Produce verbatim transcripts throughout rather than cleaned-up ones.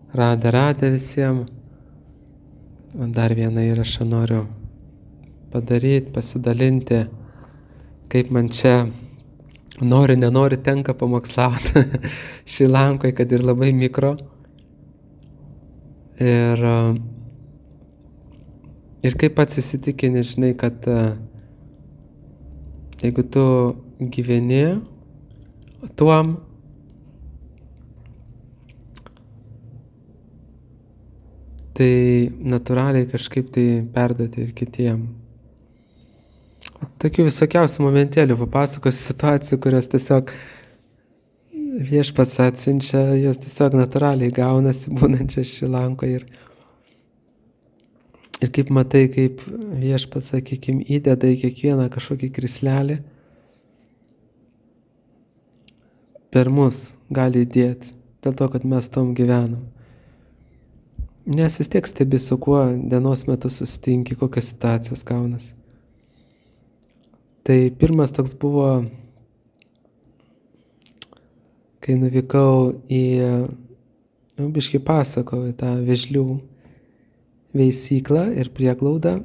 Radę, radę visiems. Dar vieną įrašą noriu padaryti, pasidalinti, kaip man čia nori, nenori tenka pamokslauti Šri-Lankoje, kad ir labai mikro. Ir, ir kaip pats įsitikini, žinai, kad jeigu tu gyveni tuom, tai natūraliai kažkaip tai perduoti ir kitiem. Tokių visokiausių momentėlių papasakosiu situacijų, kurios tiesiog viešpats atsiunčia, jos tiesiog natūraliai gaunasi būnančia Šri-Lankoje. Ir, ir kaip matai, kaip viešpats, sakykime, įdeda į kiekvieną kažkokį krislelį, per mus gali įdėti, dėl to, kad mes tom gyvenam. Nes vis tiek stebi, su kuo dienos metu susitinki, kokios situacijas gaunasi. Tai pirmas toks buvo, kai nuvykau į, nu, biškį pasakau, į tą vėžlių veisyklą ir prieglaudą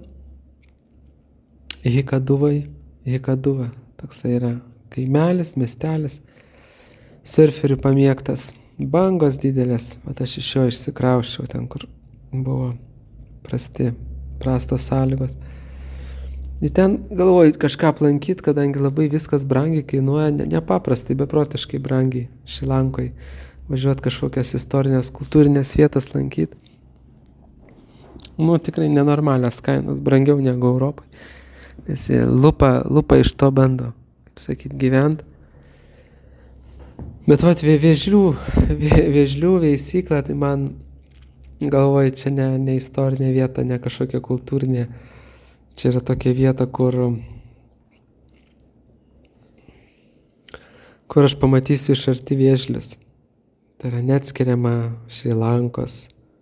Hikaduvai, Hikaduva. Toksai yra kaimelis, miestelis, surferių pamėgtas. Bangos didelės, vat aš iš jo išsikrauščiau ten, kur buvo prasti, prastos sąlygos. Ir ten galvoju kažką aplankyti, kadangi labai viskas brangiai kainuoja, ne, nepaprastai, beprotiškai brangiai Šri-Lankoje. Važiuoti kažkokias istorinės, kultūrinės vietas lankyti. Nu, tikrai nenormalios kainos, brangiau negu Europai. Nes jie lupa, lupa iš to bando, kaip sakyt, gyventi. Bet vat vėžlių, vėžlių veisykla, tai man galvoju, čia ne, ne istorinė vieta, ne kažkokia kultūrinė. Čia yra tokia vieta, kur, kur aš pamatysiu iš arti vėžlius. Tai yra neatskiriama Šri-Lankos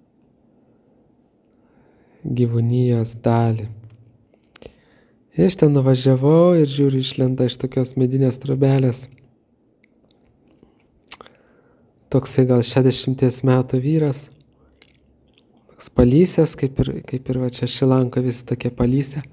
gyvūnijos dalį. Ir aš ten nuvažiavau ir žiūriu, išlenda iš tokios medinės trobelės. Toksai gal šešiasdešimties metų vyras, toks palysės, kaip ir, kaip ir va čia Šri-Lanka visi tokie palysė.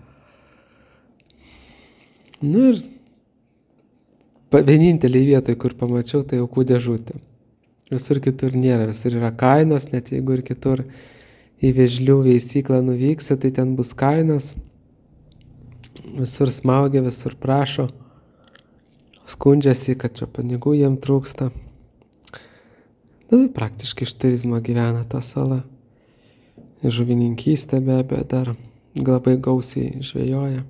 Nu ir vienintelį vietoj, kur pamačiau, tai aukų dėžutė. Visur kitur nėra, visur yra kainos, net jeigu ir kitur į vėžlių veisyklą nuvyksi, tai ten bus kainos. Visur smaugia, visur prašo, skundžiasi, kad čia pinigų jiem trūksta. Nu, praktiškai iš turizmo gyvena ta sala. Žuvininkystė be abejo dar labai gausiai žvejoja.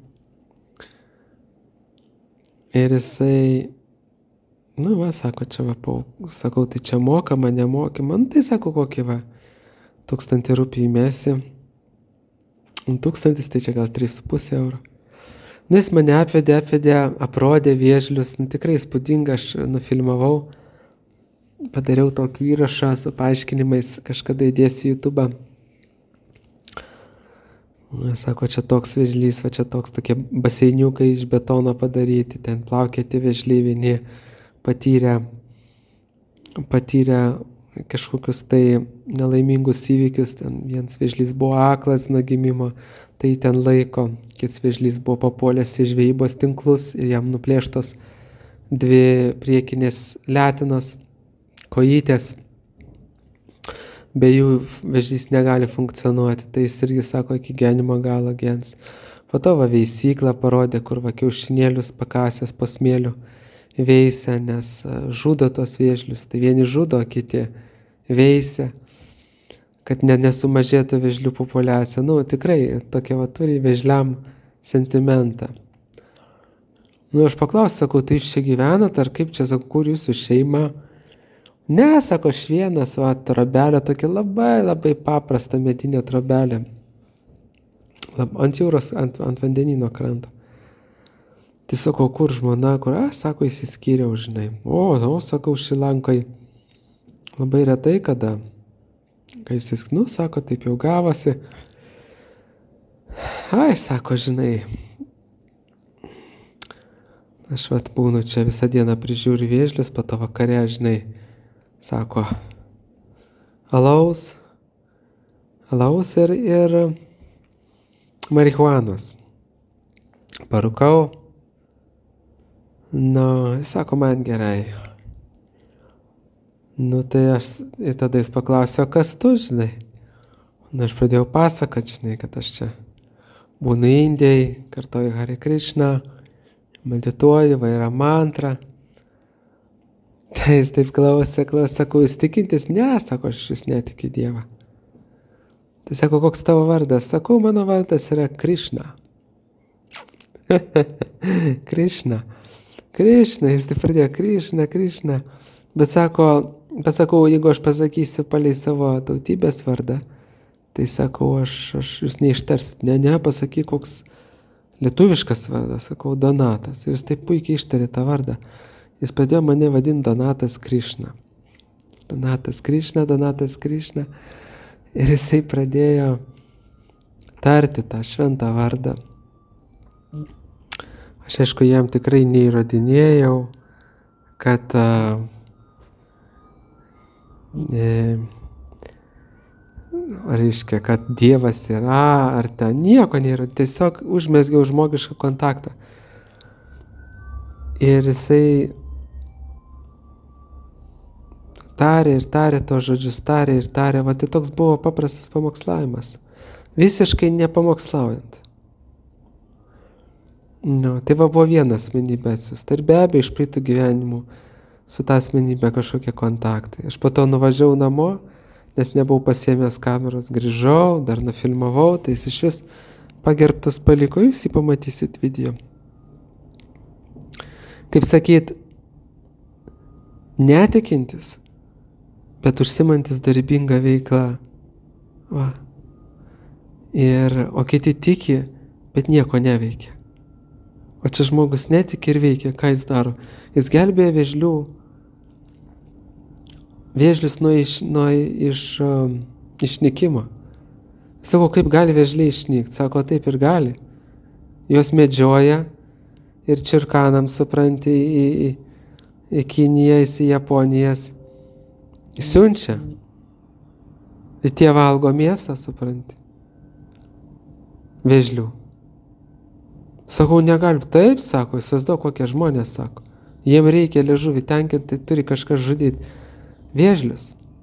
Ir jisai, nu va, sako, čia va, pau, sakau, tai čia mokama, nemokama. Nu, tai sako, kokį va, tūkstantį rupijų įmesi. Tūkstantis, tai čia gal trys su pusė euro. Nu, jis mane apvedė, apvedė, aprodė vėžlius. Nu, tikrai įspūdinga, aš nufilmavau. Padariau tokį įrašą su paaiškinimais, kažkada įdėsiu YouTube'ą. Sako, čia toks vėžlys, va čia toks tokie baseiniukai iš betono padaryti, ten plaukėti vėžliai vieni patyrę, patyrę kažkokius tai nelaimingus įvykius. Ten vienas vėžlys buvo aklas nuo gimimo, tai ten laiko, kitas vėžlys buvo papuolęs į žvejybos tinklus ir jam nuplėštos dvi priekinės letinos. Kojytės, be jų vėžlys negali funkcionuoti, tai jis irgi sako, iki gyvenimo galo gens. Po to va veisyklą parodė, kur va kiaušinėlius pakasęs po smėliu veisia, nes žudo tos vėžlius, tai vieni žudo, kiti veisia, kad ne, nesumažėtų vėžlių populiacija. Nu, tikrai tokia va turi vėžliam sentimentą. Nu, aš paklausiu, sakau, tai jūs čia gyvenat, ar kaip čia, sakau, kur jūsų šeima? Ne, sako, aš vienas, va, trobelė, tokia labai, labai paprasta medinė trobelė. Lab, ant jūros, ant, ant vandenino kranto. Tai sakau, kur žmona, kur, aš, sako, įsiskyriau, žinai. O, o, sakau, Šri-Lankoje labai retai kada. Kai jis, nu, sako, taip jau gavosi. Ai, sako, žinai, aš vat būnu čia visą dieną prižiūri vėžlius, po to vakare, žinai, sako, alaus, alaus ir, ir marihuanos. Parūkau. Nu, jis sako, man gerai. Nu, tai aš ir tada jis paklausė, o kas tu, žinai? Nu, aš pradėjau pasakot, žinai, kad aš čia būnu Indijai, kartoju Hare Krishna, medituoju, va yra mantra. Tai jis taip klausė, klausė, sako, jūs tikintis? Ne, sako, aš jūs netikiu Dievą. Tai sako, koks tavo vardas? Sakau, mano vardas yra Krishna. Krishna. Krishna, jis taip pradėjo, Krishna, Krishna. Bet sako, bet sakau, jeigu aš pasakysiu palei savo tautybės vardą, tai sakau, aš, aš jūs neištarsit. Ne, ne, pasakyk, koks lietuviškas vardas, sakau, Donatas. Ir jis taip puikiai ištarė tą vardą. Jis pradėjo mane vadinti Donatas Krishna. Donatas Krishna, Donatas Krishna. Ir jisai pradėjo tarti tą šventą vardą. Aš aišku, jam tikrai neįrodinėjau, kad uh, e, reiškia, kad Dievas yra, ar ten nieko nėra. Tiesiog užmezgiau žmogišką kontaktą. Ir jisai tarė ir tarė to žodžius, tarė ir tarė. Va, tai toks buvo paprastas pamokslavimas. Visiškai nepamokslaujant. Nu, tai va buvo viena asmenybė atsiųsta. Ir be abejo, iš praeitų gyvenimų su tą asmenybę kažkokie kontaktai. Aš po to nuvažiavau namo, nes nebuvau pasiėmęs kameros. Grįžau, dar nufilmavau, tai jis iš vis pagerbtas paliko. Jūs jį pamatysit video. Kaip sakyt, netikintis, bet užsimantis darybingą veiklą. Va. Ir, o kiti tiki, bet nieko neveikia. O čia žmogus netiki ir veikia. Ką jis daro? Jis gelbėja vėžlių. Vėžlius nuo, iš, nuo iš, um, išnykimo. Sako, kaip gali vėžliai išnykti? Sako, taip ir gali. Jos medžioja ir čirkanam, supranti, į, į, į Kinijas, į Japonijas. Siunčia. Ir tie valgo mėsą, supranti. Vėžlių. Sakau, negaliu. Taip, sako, įsivaizduok, kokie žmonės, sako. Jiem reikia liežuvį tenkinti, tai turi kažkas žudyti. Vėžlius.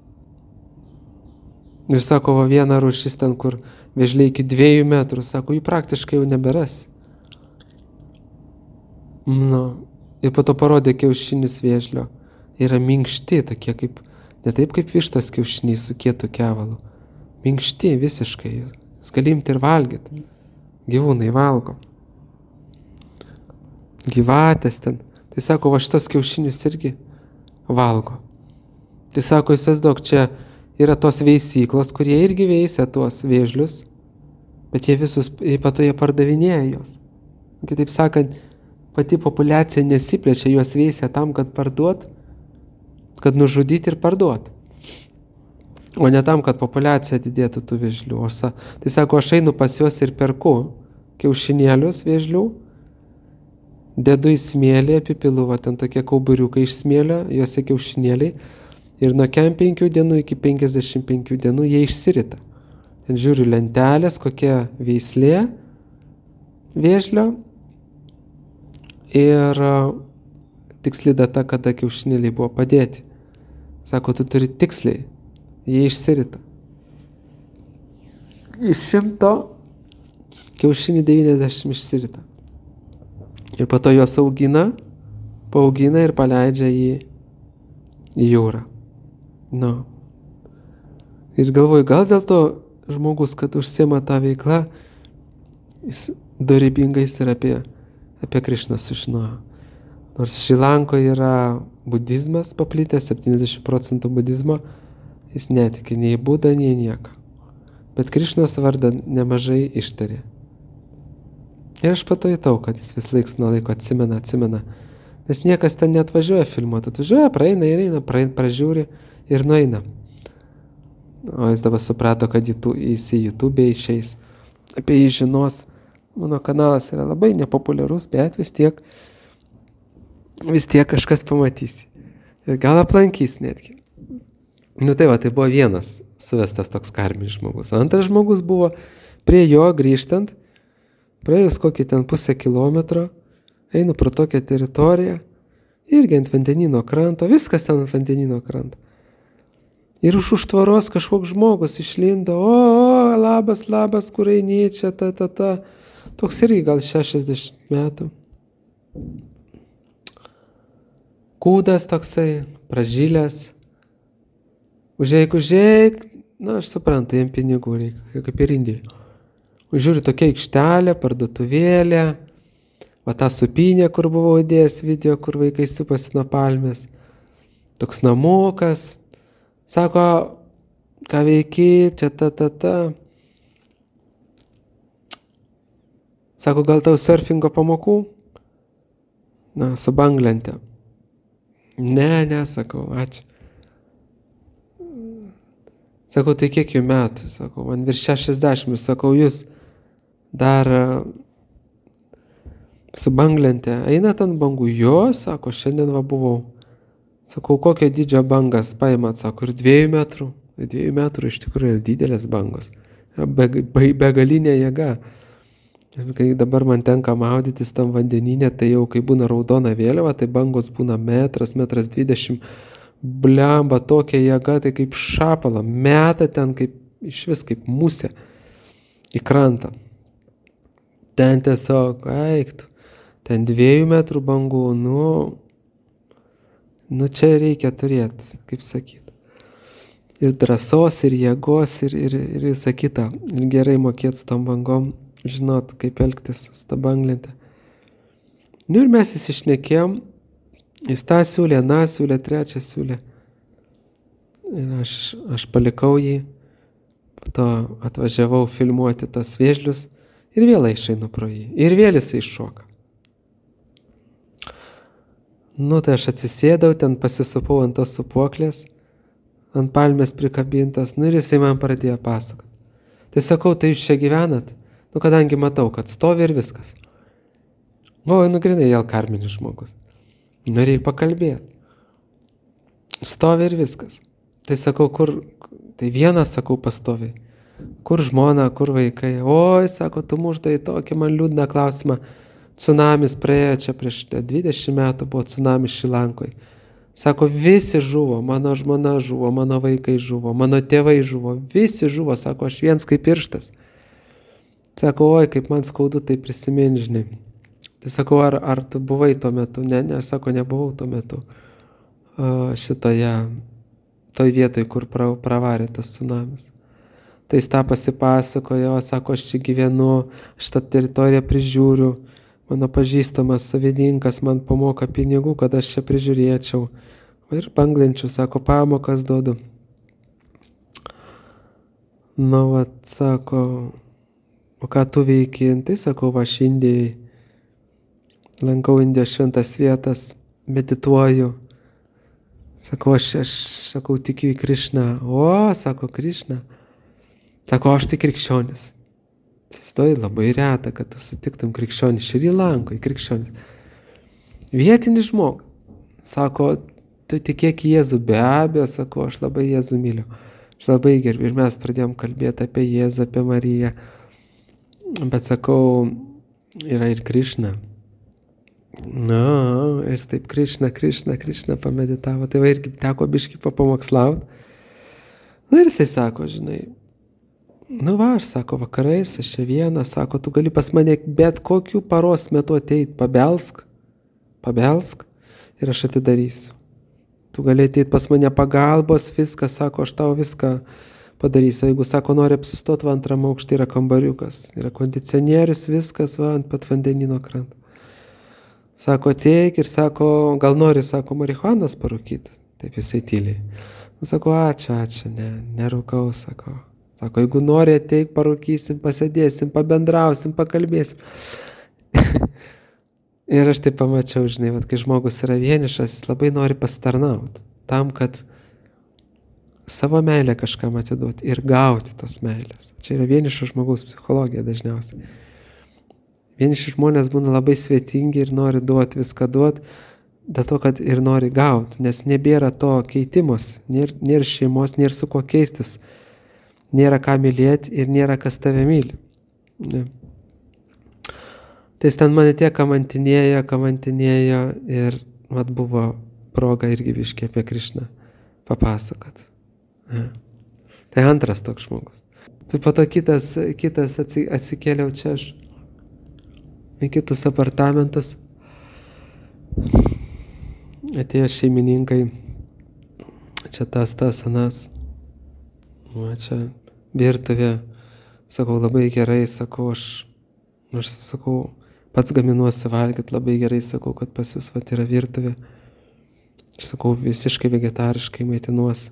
Ir sako, va viena rūšis ten, kur vėžliai iki dviejų metrų, sako, jų praktiškai jau neberas. Nu, ir po to parodė kiaušinius vėžlio. Yra minkšti, tokie kaip, ne taip kaip vištos kiaušiniai su kietu kevalu. Minkšti visiškai. Jūs gali imti ir valgyti. Gyvūnai valgo. Gyvatės ten. Tai sako, va šitos kiaušinius irgi valgo. Tai sako, įsivaizduok, čia yra tos veisyklos, kurie irgi veisia tuos vėžlius, bet jie visus, pato jie pardavinėja juos. Kitaip sakant, pati populiacija nesiplečia, juos veisia tam, kad parduot, kad nužudyti ir parduot. O ne tam, kad populiacija didėtų tų vėžlių. Aš, tai sako, aš einu pas juos ir perku kiaušinėlius vėžlių, dedu į smėlį, apipilu, va, ten tokie kauburiukai iš smėlio, juose kiaušinėliai, ir nuo kem penkių dienų iki penkiasdešimt penkių dienų jie išsirita. Ten žiūriu lentelės, kokia veislė vėžlio ir tiksli data, kada kiaušinėliai buvo padėti. Sako, tu turi tiksliai, jie išsirita. Iš šimto kiaušinį devyniasdešimt išsirita. Ir po to juos augina, paaugina ir paleidžia į, į jūrą. Nu. Ir galvoju, gal dėl to žmogus, kad užsiema tą veiklą, jis dorybingais ir apie, apie Krišną sužinojo. Nors Šrilankoje yra budizmas paplitęs, septyniasdešimt procentų budizmo, jis netiki nei Budą, nei nieką. Bet Krišnos vardą nemažai ištarė. Ir aš patojau, kad jis vis laiks nuo laiko atsimena, atsimena. Nes niekas ten neatvažiuoja filmuoti. Atvažiuoja, praeina ir eina, praeina, pražiūri ir nueina. O jis dabar suprato, kad jis į YouTube išeis. Apie jį žinos. Mano kanalas yra labai nepopuliarus, bet vis tiek, vis tiek kažkas pamatys. Ir gal aplankys netgi. Nu tai va, tai buvo vienas suvestas toks karminis žmogus. Antras žmogus buvo prie jo grįžtant, praėjus kokį ten pusę kilometro, einu pro tokią teritoriją, irgi ant vandenino kranto, viskas ten ant vandenino kranto. Ir už užtvaros kažkoks žmogus išlindo, o, o, labas, labas, kur eini čia, ta, ta, ta. Toks irgi gal šešiasdešimt metų. Kūdas toksai, pražylęs. Užeik, užeik, na, aš suprantu, jiem pinigų reikia, kaip ir Indijai. Užžiūri tokia aikštelė, parduotuvėlė, va tą supinę, kur buvau įdėjęs video, kur vaikai supasi nuo palmės. Toks namukas. Sako, ką veiki, čia ta, ta, ta. Sako, gal tau surfingo pamokų? Na, su banglente. Ne, ne, sakau, ačiū. Sakau, tai kiek jų metų? Sakau, man virš šešiasdešimt. Sakau, jūs dar su banglente einat ant bangų? Jo, sako, šiandien va buvau. Sakau, kokio dydžio bangas paimat? Sako, ir dviejų metrų. Dviejų metrų iš tikrųjų yra didelės bangos. Be, be, begalinė jėga. Kai dabar man tenka maudytis tam vandeninė, tai jau kai būna raudona vėliava, tai bangos būna metras, metras dvidešimt. Blemba, tokia jėga, tai kaip šapala, meta ten kaip, iš vis kaip musė į krantą. Ten tiesiog, eiktų, ten dviejų metrų bangų, nu, nu čia reikia turėti, kaip sakyti. Ir drąsos, ir jėgos, ir, ir, ir visą kitą. Ir gerai mokėti su tom bangom, žinot, kaip elgtis su tą banglentę. Nu ir mes įsišnekėjom. Jis tą siūlė, na siūlė, trečią siūlė. Ir aš, aš palikau jį, po to atvažiavau filmuoti tas vėžlius ir vėl išeinu pro jį. Ir vėl jisai šoka. Nu tai aš atsisėdau, ten pasisupau ant tos supuoklės, ant palmės prikabintas, nu ir jisai man pradėjo pasakoti. Tai sakau, tai jūs čia gyvenat? Nu kadangi matau, kad stovi ir viskas. O, nu grinai vėl karminis žmogus. Nu, reikia pakalbėti. Stovi ir viskas. Tai sakau, kur, tai vienas, sakau, pastovi. Kur žmona, kur vaikai? Oi, sako, tu muždai tokį man liūdną klausimą. Tsunamis praėjo čia prieš dvidešimt metų, buvo tsunamis Šrilankoje. Sako, visi žuvo, mano žmona žuvo, mano vaikai žuvo, mano tėvai žuvo, visi žuvo, sako, aš viens kaip pirštas. Sako, oi, kaip man skaudu tai prisiminti, žinai. Tai sakau, ar, ar tu buvai tuo metu? Ne, ne, aš sako, nebuvau tuo metu šitoje, toj vietoj, kur pra, pravarė tas tsunamis. Tai jis tą pasipasakojo, sako, aš čia gyvenu, aš tą teritoriją prižiūriu, mano pažįstamas savininkas man pamoka pinigų, kad aš čia prižiūrėčiau. Ir banglenčių, sako, pamokas duodu. Nu, vat, sako, o ką tu veiki? Tai sakau, va, aš Indijai. Lankau Indijos šventas vietas, medituoju. Sakau, aš, aš sakau, tikiu į Krišną. O, sako, Krišną. Sako, aš tai krikščionis. Atsistoji, labai reta, kad tu sutiktum krikščionis. Šri Lankoje krikščionis. Vietinis žmogus. Sako, tu tikėk į Jėzų. Be abejo, sako, aš labai Jėzų myliu. Aš labai gerbiu. Ir mes pradėjom kalbėti apie Jėzų, apie Mariją. Bet sakau, yra ir Krišna. Na, jis taip Krišna, Krišna, Krišna pameditavo. Tai va irgi teko biškį papamokslauti. Na ir jisai sako, žinai, nu va, aš sako, vakarais, aš čia vienas, sako, tu gali pas mane bet kokiu paros metu ateit, pabelsk, pabelsk ir aš atidarysiu. Tu gali ateit pas mane pagalbos, viską, sako, aš tau viską padarysiu. Jeigu, sako, nori apsistot, va antram aukšte yra kambariukas, yra kondicionierius, viskas, va ant pat vandenino kranto. Sako, teik ir sako, gal nori, sako, marihuanos parūkyti. Taip jisai tyliai. Sako, ačiū, ačiū, ne, nerūkau, sako. Sako, jeigu nori, ateik, parūkysim, pasėdėsim, pabendrausim, pakalbėsim. Ir aš tai pamačiau, žinai, vat, kai žmogus yra vienišas, jis labai nori pasitarnauti. Tam, kad savo meilę kažkam atiduoti ir gauti tos meilės. Čia yra vienišo žmogaus psichologija dažniausiai. Vieniši žmonės būna labai svetingi ir nori duoti, viską duoti, dėl to, kad ir nori gauti, nes nebėra to keitimos, nėra, nėra šeimos, nėra su kuo keistis, nėra ką mylėti ir nėra kas tave myli. Ne. Tai jis ten mane tiek kamantinėjo, kamantinėjo ir mat buvo proga irgi biškį apie Krišną papasakot. Ne. Tai antras toks žmogus. Tai po to kitas, kitas atsikėliau čia aš į kitus apartamentus. Atėjo šeimininkai, čia tas, tas, anas. Va čia virtuvė, sakau, labai gerai, sakau, aš, aš sakau, pats gaminuosi valgyti, labai gerai, sakau, kad pas jūs vat yra virtuvė. Aš sakau, visiškai vegetariškai maitinuosi.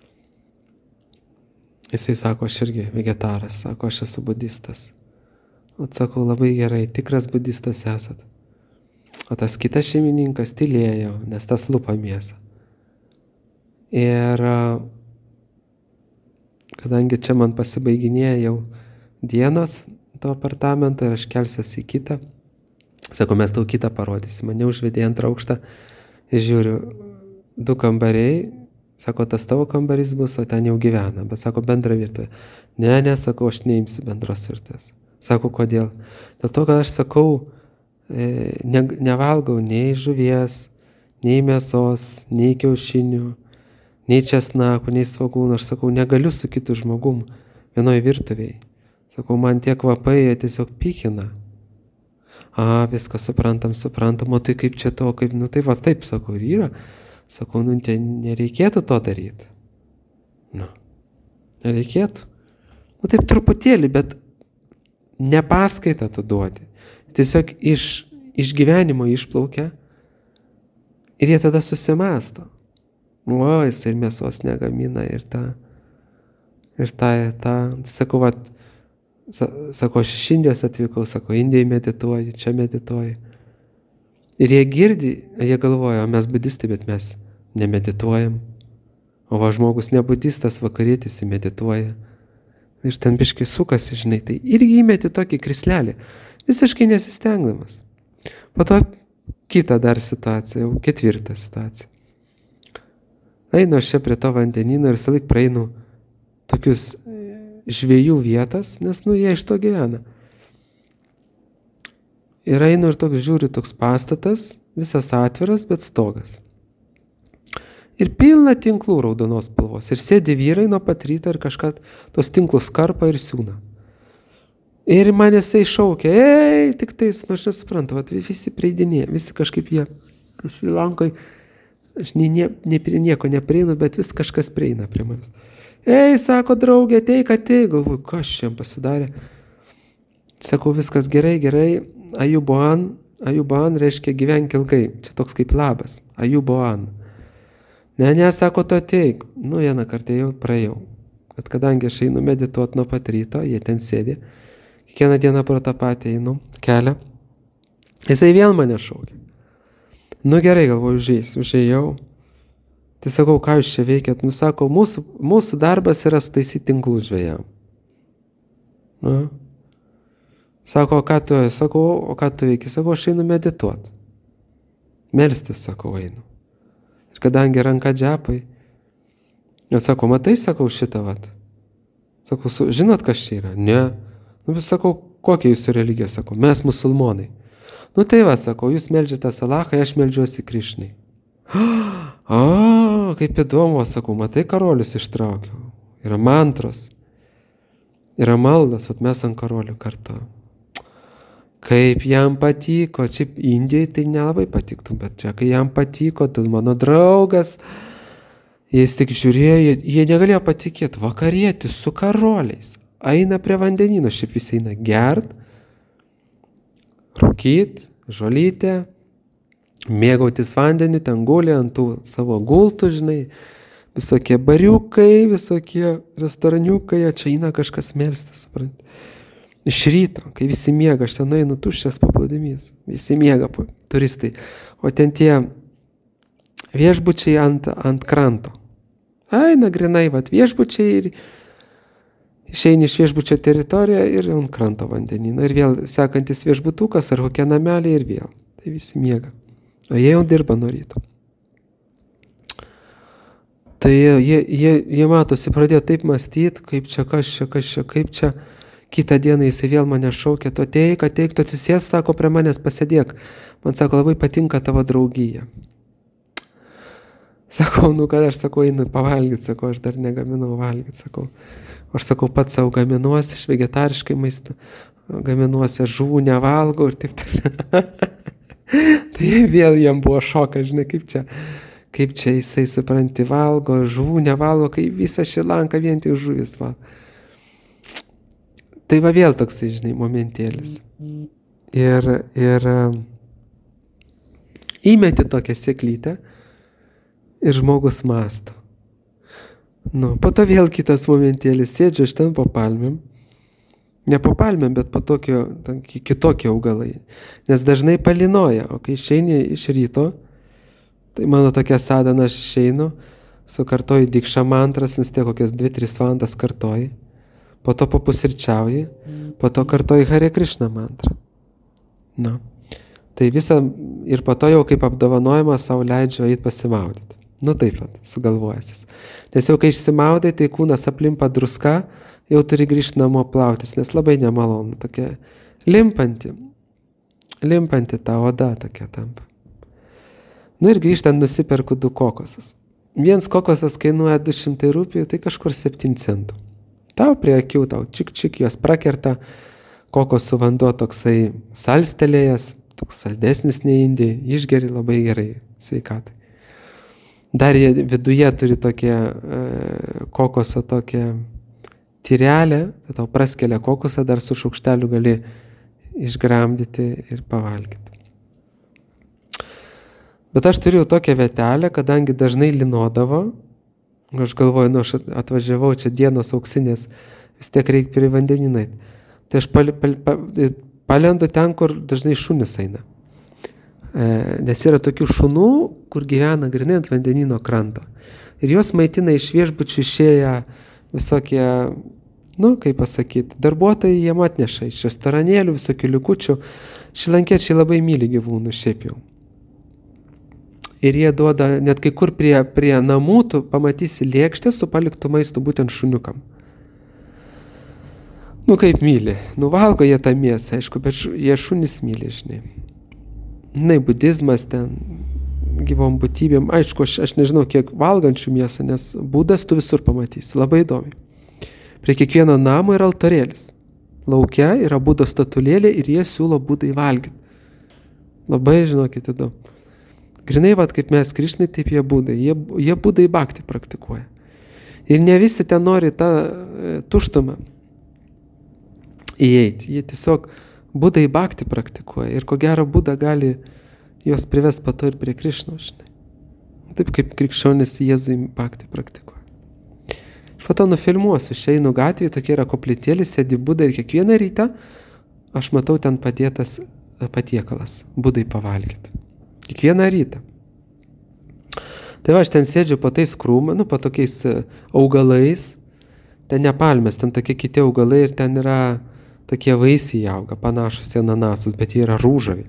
Jisai sako, aš irgi vegetaras, sako, aš esu budistas. O sakau, labai gerai, tikras budistas esat. O tas kitas šeimininkas tylėjo, nes tas lupa mėsą. Ir kadangi čia man pasibaiginėja jau dienos to apartamento ir aš kelsiuosi į kitą, sako, mes tau kitą parodysim. Mane užvedė antrą aukštą ir žiūriu, du kambariai, sako, tas tavo kambarys bus, o ten jau gyvena, bet sako, bendra virtuvė. Ne, ne, sako, aš neimsiu bendros virtuvės. Sako, kodėl? Dėl to, kad aš sakau, ne, nevalgau nei žuvies, nei mėsos, nei kiaušinių, nei česnakų, nei svogūnų. Aš sakau, negaliu su kitu žmogum vienoj virtuvėj. Sakau, man tie kvapai jie tiesiog pykina. A, viską suprantam, suprantam, o tai kaip čia to, kaip, nu tai va taip, sakau, ir yra. Sakau, nu, tai nereikėtų to daryti. Nu, nereikėtų. Nu, taip truputėlį, bet ne paskaitą tu duodi. Tiesiog iš, iš gyvenimo išplaukia ir jie tada susimąsto. O, jis ir mėsos negamina ir tą, ir tą, ir tą. Sakau, vat, sakau, aš iš Indijos atvykau, sakau, Indijai medituoju, čia medituoju. Ir jie girdi, jie galvoja, o mes budistai, bet mes nemedituojam. O va žmogus ne budistas, vakarietis medituoja. Ir ten biškai sukasi, žinai, tai irgi įmeti tokį krislelį, visiškai nesistengdamas. Po to kita dar situacija, jau ketvirta situacija. Einu aš čia prie to vandenino ir visą laik praeinu tokius žvejų vietas, nes, nu, jie iš to gyvena. Ir einu ir toks žiūriu, toks pastatas, visas atviras, bet stogas. Ir pilna tinklų raudonos spalvos. Ir sėdi vyrai nuo pat ryto ir kažką tos tinklus karpa ir siūna. Ir man jisai šaukia, ei, tik tais, nu aš nesuprantu, vat, visi prieidinėja, visi kažkaip jie, Šrilankoj, aš ne, ne, ne prie nieko neprieinu, bet vis kažkas prieina prie manęs. Ei, sako, draugė, ateik, ateik, galvoju, kas čia pasidarė. Sakau, viskas gerai, gerai, ajuboan, ajuboan reiškia gyvenk ilgai, čia toks kaip labas, ajuboan. Ne, ne, sako, tu ateik. Nu, vieną kartą jau praėjau. Bet kadangi aš einu medituoti nuo pat ryto, jie ten sėdi, kiekvieną dieną pro tą patį einu, kelią. Jisai vėl mane šaukia. Nu gerai, galvoju, užeisiu, užėjau. Tai sakau, ką jūs čia veikėt? Nu, sako, mūsų, mūsų darbas yra sutaisyti tinklų žvejam. Nu. Sako, o ką tu, sakau, o ką tu veiki? Sakau, aš einu medituoti. Melstis, sakau, einu. Ir kadangi ranka džepai, ir sako, matai, sakau, šitą vat. Sakau, su, žinot, kas čia yra? Ne. Nu, sakau, kokia jūsų religija? Sakau, mes musulmonai. Nu tai va, sakau, jūs meldžiate Alachą, aš meldžiuosi Krišnai. A, kaip įdomu, sakau, matai, karolius ištraukiau. Yra mantros. Yra maldas, vat mes ant karolių kartu. Kaip jam patiko, čia Indijai tai nelabai patiktų, bet čia, kai jam patiko, tai mano draugas, jis tik žiūrėjo, jie, jie negalėjo patikėti, vakarietis su karoliais, eina prie vandenino, šiaip visi eina gert, rūkyt, žolytę, mėgautis vandeniu, ten gulė ant tų savo gultų, žinai, visokie bariukai, visokie restoraniukai, o čia eina kažkas melstis, supranti. Iš ryto, kai visi miega, aš ten einu tuščias paplūdimys, visi miega turistai, o ten tie viešbučiai ant, ant kranto. Eina grinai, vat viešbučiai ir išeini iš viešbučio teritoriją ir ant kranto vandenino. Ir vėl sekantis viešbutukas ar kokia namelė ir vėl. Tai visi miega. o jie jau dirba nuo ryto. Tai jie, jie, jie matosi, pradėjo taip mąstyti, kaip čia, kas čia, kas čia, kaip čia. Kitą dieną jisai vėl mane šaukė, tu ateik, ateik, tu atsisės, sako, prie manęs pasėdėk. Man sako, labai patinka tavo draugija. Sakau, nu kad aš sakau, einu pavalgyti, sakau, aš dar negaminau valgyti, sakau. Aš sakau, pats savo gaminuosi, aš vegetariškai maistą gaminuosi, aš žuvų nevalgau ir taip toliau. Tai vėl jam buvo šokas, žinai, kaip čia, kaip čia jisai supranti valgo, žuvų nevalgo, kai visą Šri-Lanką vien tik žuvis valgo. Tai va vėl toksai, žinai, momentėlis. Ir, ir įmeti tokią sėklytę ir žmogus mąsto. Nu, po to vėl kitas momentėlis, sėdžiu aš ten po palmėm. Ne po palmėm, bet po tokio, kitokie augalai. Nes dažnai palinoja, o kai išeini iš ryto, tai mano tokia sadana, aš išeinu, sukartoju dikšą mantras, vis tiek kokias dvi tris valandas kartoji. Po to papusryčiauji, po to kartoji Hare Krishna mantrą. Na, tai visą, ir po to jau kaip apdovanojimą savo leidžiu eiti pasimaudyti. Nu taip pat, sugalvojęs. Nes jau kai išsimaudai, tai kūnas aplimpa druska, jau turi grįžti namo plautis, nes labai nemalonu, tokia limpanti, limpanti ta oda tokia tampa. Nu ir grįžtant nusiperku du kokosus. Vienas kokosas kainuoja du šimtai rupijų, tai kažkur septyni centų. Tau prie akių, tau čik čik, jos prakerta, kokosų vanduo toksai salstelėjęs, toks saldesnis nei Indija, išgeri labai gerai sveikatai. Dar jie viduje turi tokie e, kokoso tokią tyrelę, tai tau praskelia kokosą, dar su šaukšteliu gali išgramdyti ir pavalgyti. Bet aš turiu tokią vietelę, kadangi dažnai linodavo, aš galvoju, nu aš atvažiavau čia dienos auksinės, vis tiek reikia prie vandenyną eiti. Tai aš pal, pal, pal, palendu ten, kur dažnai šunis eina. E, nes yra tokių šunų, kur gyvena grinai ant vandenyno kranto. Ir jos maitina iš viešbučių išėję visokie, nu kaip pasakyti, darbuotojai jiem atneša iš restoranėlių, visokių likučių. Šrilankiečiai labai myli gyvūnų šiaip jau. Ir jie duoda, net kai kur prie, prie namų, tu pamatysi lėkštę su paliktų maistu būtent šuniukam. Nu kaip myli, nu valgo jie tą mėsą, aišku, bet šu, jie šunis myli, žinai. Na, budizmas ten, gyvom būtybėm, aišku, aš, aš nežinau, kiek valgančių mėsą, nes būdas tu visur pamatysi, labai įdomi. Prie kiekvieno namo yra altorėlis. Lauke yra būdo statulėlė ir jie siūlo būdai valgyti. Labai, žinokit, įdomu. Grinai, vat, kaip mes Krišnai, taip jie būdai. Jie, jie būdai bhakti praktikuoja. Ir ne visi ten nori tą e, tuštumą įeiti. Jie tiesiog būdai bhakti praktikuoja. Ir ko gero būda gali juos privesti po to ir prie Krišno. Žinai. Taip kaip krikščionis Jėzui bhakti praktikuoja. Aš po to nufilmuosiu. Išeinu gatvėje, tokie yra koplytėlis, sėdi būda ir kiekvieną rytą aš matau ten padėtas patiekalas. Būdai pavalgyti. Kiekvieną rytą. Tai va, aš ten sėdžiu po tais krūmais, nu, po tokiais augalais, ten ne palmės, ten tokie kiti augalai ir ten yra tokie vaisiai auga, panašus į ananasus, bet jie yra rūžavi.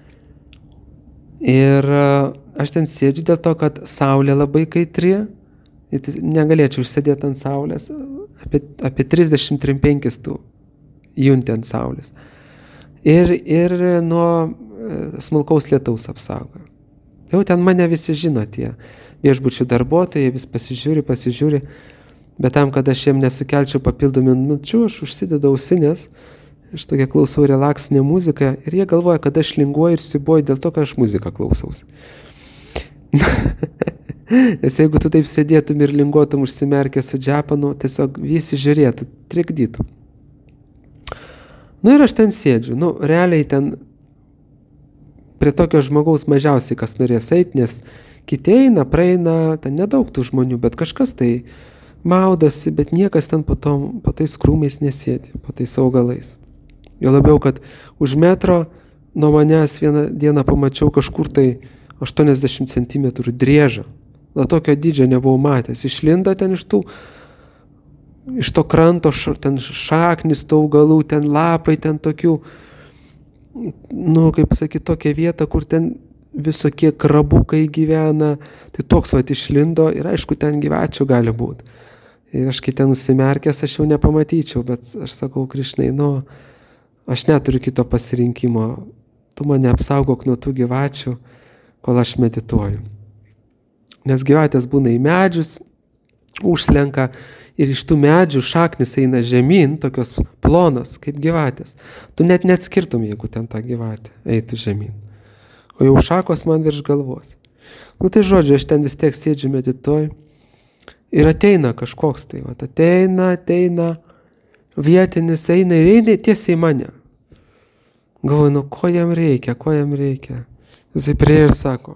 Ir aš ten sėdžiu dėl to, kad saulė labai kaitri, negalėčiau užsėdėti ant saulės, apie, apie trisdešimt penki tų junti ant saulės. Ir, ir nuo smulkaus lietaus apsaugo. Jau ten mane visi žino, tie viešbučių darbuotojai, vis pasižiūri, pasižiūri, bet tam, kad aš jiem nesukelčiau papildomų minučių, aš užsidedu ausinės, aš tokia klausau relaksinę muziką ir jie galvoja, kad aš linguoju ir siubuoju dėl to, kad aš muziką klausausi. Nes jeigu tu taip sėdėtum ir linguotum užsimerkę su džapanu, tiesiog visi žiūrėtų, trikdytų. Nu ir aš ten sėdžiu, nu realiai ten prie tokio žmogaus mažiausiai kas norės eiti, nes kiti eina, praeina, ten nedaug tų žmonių, bet kažkas tai maudosi, bet niekas ten po, tom, po tais krūmais nesėdi, po tais augalais. Jo labiau, kad už metro nuo manęs vieną dieną pamačiau kažkur tai aštuoniasdešimt centimetrų driežą. Na, tokio dydžio nebuvau matęs. Išlindo ten iš tų, iš to kranto, ten šaknis tų augalų, ten lapai, ten tokių, nu, kaip sakyti, tokia vieta, kur ten visokie krabukai gyvena, tai toks vat išlindo ir aišku, ten gyvačių gali būti. Ir aš kai ten nusimerkęs, aš jau nepamatyčiau, bet aš sakau, Krišnai, nu, aš neturiu kito pasirinkimo, tu mane apsaugok nuo tų gyvačių, kol aš medituoju. Nes gyvatės būna į medžius, užslenka ir iš tų medžių šaknis eina žemyn, tokios plonos, kaip gyvatės. Tu net neatskirtum, jeigu ten ta gyvatė eitų žemyn. O jau šakos man virš galvos. Nu tai žodžiu, aš ten vis tiek sėdžiu medituoju ir ateina kažkoks tai, vat, ateina, ateina, vietinis eina ir eina tiesiai į mane. Galvoju, nu ko jam reikia, ko jam reikia. Jisai prie ir sako,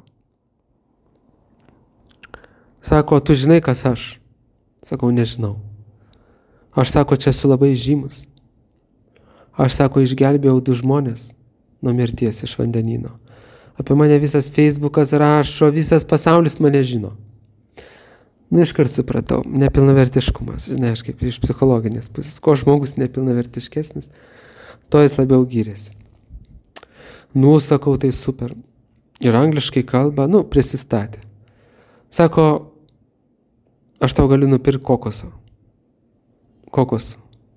sako, tu žinai, kas aš? Sakau, nežinau. Aš sako, čia esu labai žymus. Aš sako, išgelbėjau du žmonės nuo mirties iš vandenyno. Apie mane visas Facebookas rašo, visas pasaulis mane žino. Nu, iškart supratau, nepilnavertiškumas, žinai, aš kaip iš psichologinės pusės. Ko žmogus nepilnavertiškesnis, to jis labiau gyrėsi. Nu, sakau, tai super. Ir angliškai kalba, nu, prisistatė. Sako, aš tau galiu nupirkti kokoso. Kokoso.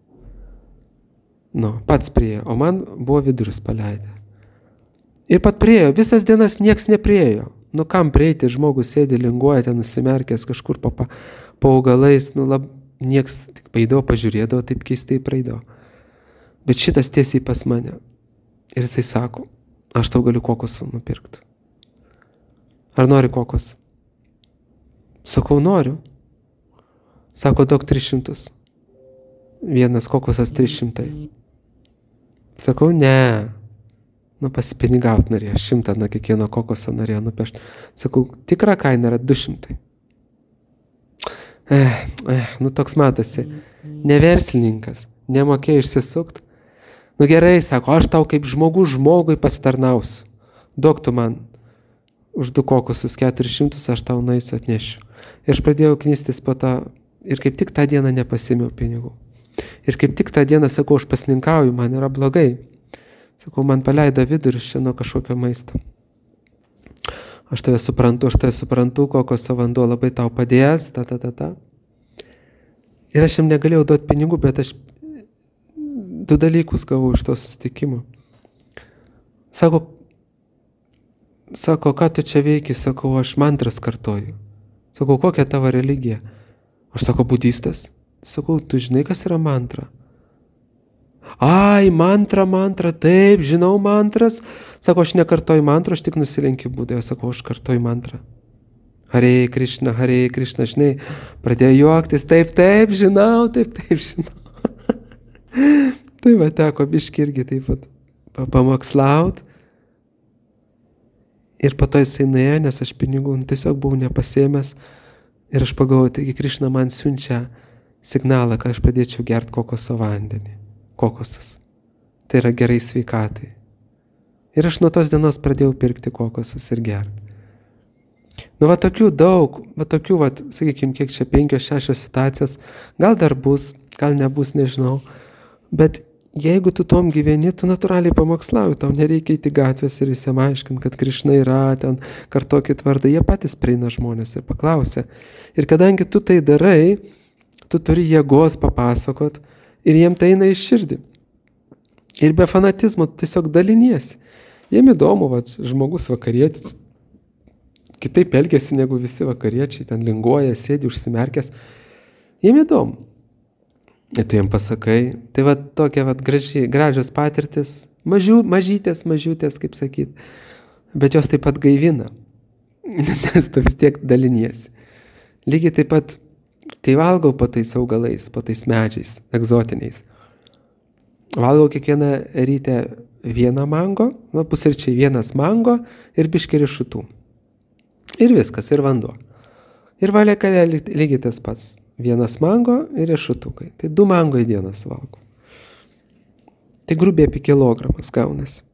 Nu, pats priejo, o man buvo vidurius paleidę. Ir pat priejo, visas dienas nieks nepriejo. Nu, kam prieiti, žmogus sėdi, linguoja, ten nusimerkęs kažkur po, po augalais, nu, lab, nieks tik paidavo, pažiūrėdavo, taip keistai praeidavo. Bet šitas tiesiai pas mane. Ir jisai sako, aš tau galiu kokosų nupirkti. Ar nori kokos? Sakau, noriu. Sako, duok tris šimtus. Vienas kokosas trys šimtai. Sakau, ne. Nu, pasipinigaut norėjo, šimtą nuo kiekvieno kokoso norėjo nupešti. Sakau, tikra kaina yra du šimtai. Eh, eh, nu toks matosi, ne verslininkas, nemokėjo išsisukt. Nu gerai, sako, aš tau kaip žmogus žmogui pasitarnausiu. Duok tu man už du kokosus keturis šimtus, aš tau naisiu atnešiu. Ir aš pradėjau knystis po tą, ir kaip tik tą dieną nepasimiau pinigų. Ir kaip tik tą dieną, sakau, aš pasninkauju, man yra blogai. Sakau, man paleido vidurius čia nuo kažkokio maisto. Aš tave suprantu, aš tave suprantu, kokoso vanduo labai tau padės, ta, ta, ta, ta. Ir aš jam negalėjau duoti pinigų, bet aš du dalykus gavau iš to susitikimo. Sako, sako, ką tu čia veiki? Sakau, aš mantras kartoju. Sakau, kokia tavo religija? Aš sako, budistas. Sakau, tu žinai, kas yra mantra? Ai, mantra, mantra, taip, žinau mantras. Sako, aš nekartoju mantrą, aš tik nusilenkiu būdai. Sakau, aš kartoju mantrą. Hare Krishna, Hare Krishna, žinai, pradėjo juoktis, taip, taip, žinau, taip, taip, žinau. Tai va, teko biški irgi taip pat pamokslaut. Ir po to jisai nuėjo, nes aš pinigų tiesiog buvau nepasėmęs. Ir aš pagalvojau, taigi Krishna man siunčia signalą, kad aš pradėčiau gerti kokoso vandenį. Kokosus. Tai yra gerai sveikatai. Ir aš nuo tos dienos pradėjau pirkti kokosus ir gerti. Nu, va tokių daug, va tokių, va, sakykime, kiek čia penkios, šešios situacijos, gal dar bus, gal nebus, nežinau. Bet jeigu tu tom gyveni, tu natūraliai pamokslauji, tau nereikia įti gatvės ir visiem aiškinti, kad Krišna yra, ten kartokit vardą, jie patys prieina žmonės ir paklausia. Ir kadangi tu tai darai, tu turi jėgos papasakot, ir jiem tai eina iš širdį. Ir be fanatizmo tiesiog daliniesi. Jiem įdomu, va, žmogus vakarietis. Kitaip elgiasi negu visi vakariečiai, ten linguoja, sėdi, užsimerkęs. Jiem įdomu. Ir tu jiem pasakai. Tai va tokia va graži, gražios patirtis. Mažių, mažytės, mažiutės, kaip sakyt. Bet jos taip pat gaivina. Nes tu vis tiek daliniesi. Lygiai taip pat kai valgau po tais augalais, po tais medžiais, egzotiniais. Valgau kiekvieną rytę vieną mango, nu, pusryčiai vienas mango ir biškį riešutų. Ir viskas, ir vanduo. Ir valiekalė lygiai tas pats. Vienas mango ir riešutukai. Tai du mango į dieną suvalgau. Tai grubiai apie kilogramas gaunasi.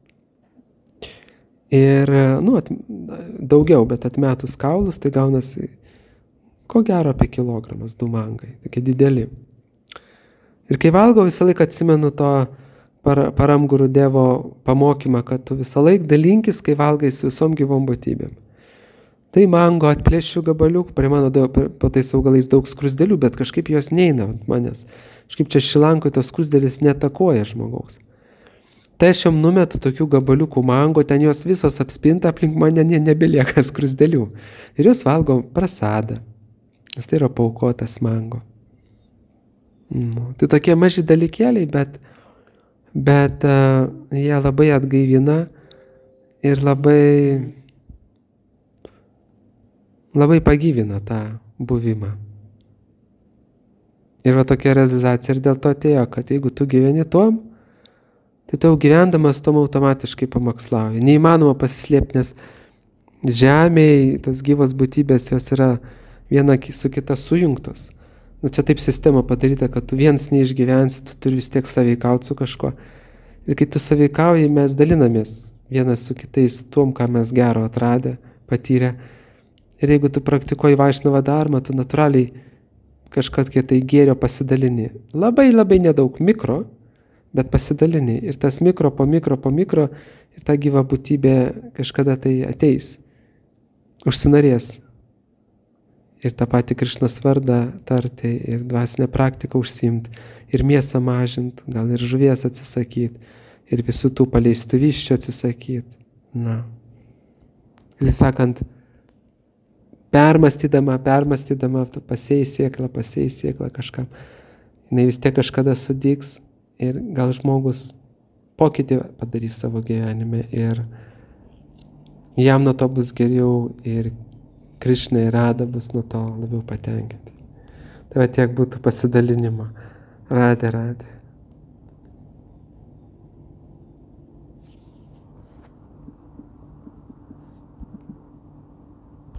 Ir, nu, at, daugiau, bet atmetus kaulus, tai gaunasi ko gero apie kilogramas, du mangai, tokie dideli. Ir kai valgau, visą laiką atsimenu to Param Gurudevo pamokymą, kad tu visą laiką dalinkis, kai valgai su visom gyvom būtybėm. Tai mango atplėšiu gabaliukų, prie mano po tais augalais daug skrusdelių, bet kažkaip jos neina ant manęs. Kažkaip čia Šrilankoj tos skrusdelis netakoja žmogaus. Tai aš jom numetu tokių gabaliukų mango, ten jos visos apspinta, aplink mane ne, nebelieka skrusdelių. Ir jos valgo prasadą, nes tai yra paukotas mango. Nu, tai tokie maži dalykėliai, bet, bet uh, jie labai atgaivina ir labai, labai pagyvina tą buvimą. Ir va tokia realizacija ir dėl to atėjo, kad jeigu tu gyveni tom, tai tu gyvendamas tom automatiškai pamokslauji. Neįmanoma pasislėpti, nes žemėje tos gyvos būtybės jos yra viena su kita sujungtos. Nu, čia taip sistema padaryta, kad tu viens neišgyvensi, tu turi vis tiek sąveikauti su kažkuo. Ir kai tu sąveikauji, mes dalinamės vienas su kitais tuom, ką mes gero atradę, patyrę. Ir jeigu tu praktikuoji Vaišnava dharmą, tu natūraliai kažkokie tai gėrio pasidalini. Labai labai nedaug mikro, bet pasidalini. Ir tas mikro po mikro po mikro ir ta gyva būtybė kažkada tai ateis. Užsinorės. Ir tą patį Krišnos vardą tarti, ir dvasinę praktiką užsiimti, ir mėsą mažinti, gal ir žuvies atsisakyti, ir visų tų paleistų viščių atsisakyti. Na. Tai sakant, permastydama, permastydama, tu pasėjai sėklą, pasėjai sėklą kažkam. Jinai vis tiek kažkada sudygs ir gal žmogus pokytį padarys savo gyvenime ir jam nuo to bus geriau ir Krišna ir Rada bus nuo to labiau patenkinti. Tai va tiek būtų pasidalinimo. Radė, radė.